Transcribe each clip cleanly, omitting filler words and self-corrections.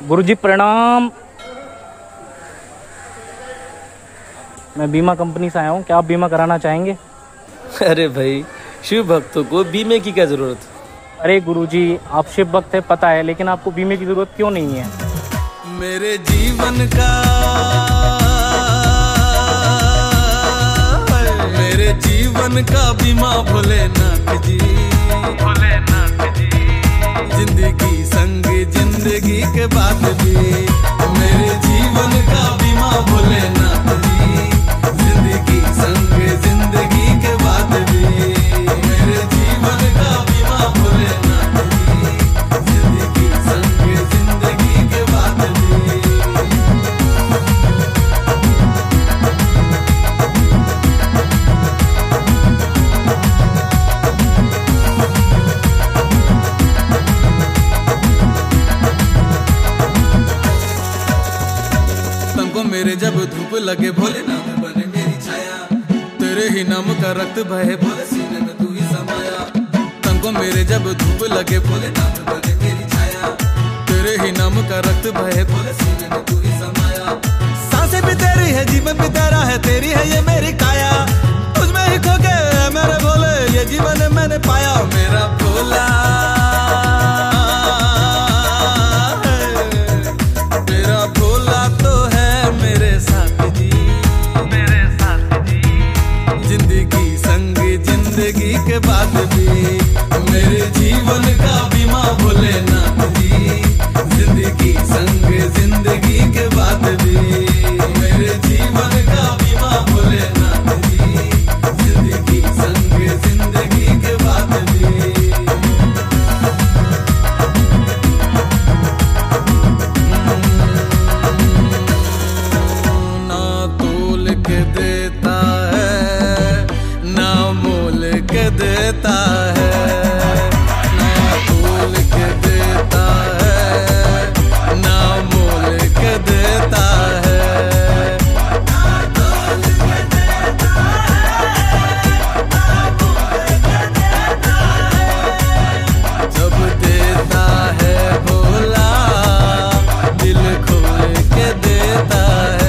गुरुजी प्रणाम। मैं बीमा कंपनी से आया हूँ, क्या आप बीमा कराना चाहेंगे? अरे भाई, शिव भक्तों को बीमे की क्या जरूरत? अरे गुरुजी, आप शिव भक्त है पता है, लेकिन आपको बीमे की जरूरत क्यों नहीं है? मेरे जीवन का बीमा भोलेनाथ जी, जिंदगी संग जिंदगी के बाद भी। मेरे जीवन का बीमा भोलेनाथ जी, जिंदगी संग जिंदगी के बाद भी। मेरे जीवन का बीमा भोलेनाथ जी, जिंदगी संग जिंदगी के बाद भी। मेरे जब धूप लगे भोलेनाथ बने मेरी छाया, तेरे ही नाम का रक्त बहे भोले सीने में तू ही समाया। तंको मेरे जब धूप लगे भोलेनाथ बने मेरी छाया, तेरे ही नाम का रक्त बहे भोले सीने में तू ही समाया। सांसें भी तेरी है, जीवन भी तेरा है, तेरी है ये मेरी काया। तुझमें ही खो के मेरे भोले ये जीवन मैंने पाया। मेरा भोला जिंदगी के बाद भी। मेरे जीवन का बीमा भोलेनाथ जी, जिंदगी संग जिंदगी के बाद भी। मेरे जीवन का बीमा भोलेनाथ जी, जिंदगी संग जिंदगी के बाद भी। ना तोल के देता देता है, ना तोल के देता है, ना मोल के देता है। ना तोल के देता है, ना मोल के देता है। जब देता है भोला दिल खोल के देता है।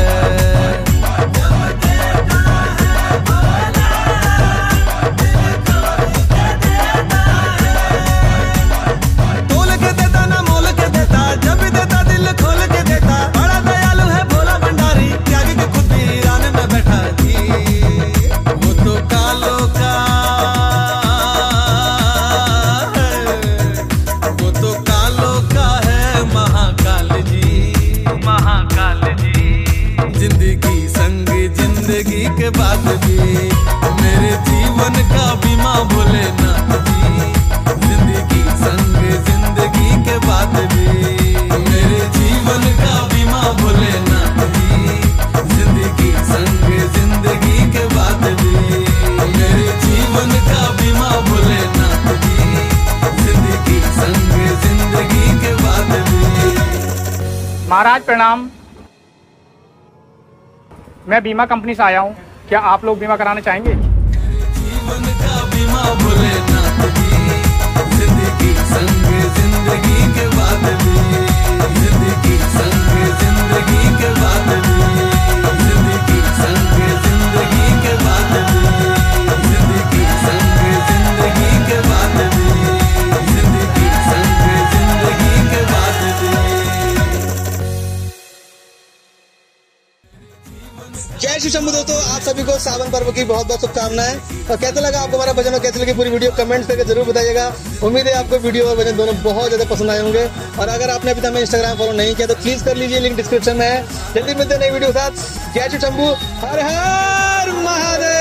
जिंदगी संग जिंदगी के बाद भी। मेरे जीवन का बीमा भोलेनाथ जी, जिंदगी संग जिंदगी के बाद भी। मेरे जीवन का बीमा भोलेनाथ जी, जिंदगी संग जिंदगी के बाद भी। मेरे जीवन का बीमा भोलेनाथ जी, जिंदगी संग जिंदगी के बाद भी। महाराज प्रणाम, मैं बीमा कंपनी से आया हूँ, क्या आप लोग बीमा कराना चाहेंगे? जीवन का बीमा भोलेनाथ जी, जिंदगी संग जिंदगी के बाद भी। जिंदगी संग जिंदगी के बाद भी। जिंदगी संग जिंदगी के बाद भी। जिंदगी संग जिंदगी के बाद भी। जिंदगी संग जिंदगी के बाद भी। जय श्री शंभू दोस्तों, आप सभी को सावन पर्व की बहुत बहुत शुभकामनाएं। और कैसा लगा आपको हमारा भजन और कैसी लगी पूरी वीडियो कमेंट करके जरूर बताइएगा। उम्मीद है आपको वीडियो और भजन दोनों बहुत ज्यादा पसंद आए होंगे। और अगर आपने अभी तक हमें इंस्टाग्राम फॉलो नहीं किया तो प्लीज कर लीजिए, लिंक डिस्क्रिप्शन में है। जल्दी मिलते हैं नई वीडियो के साथ। जय श्री शंभू, हर हर महादेव।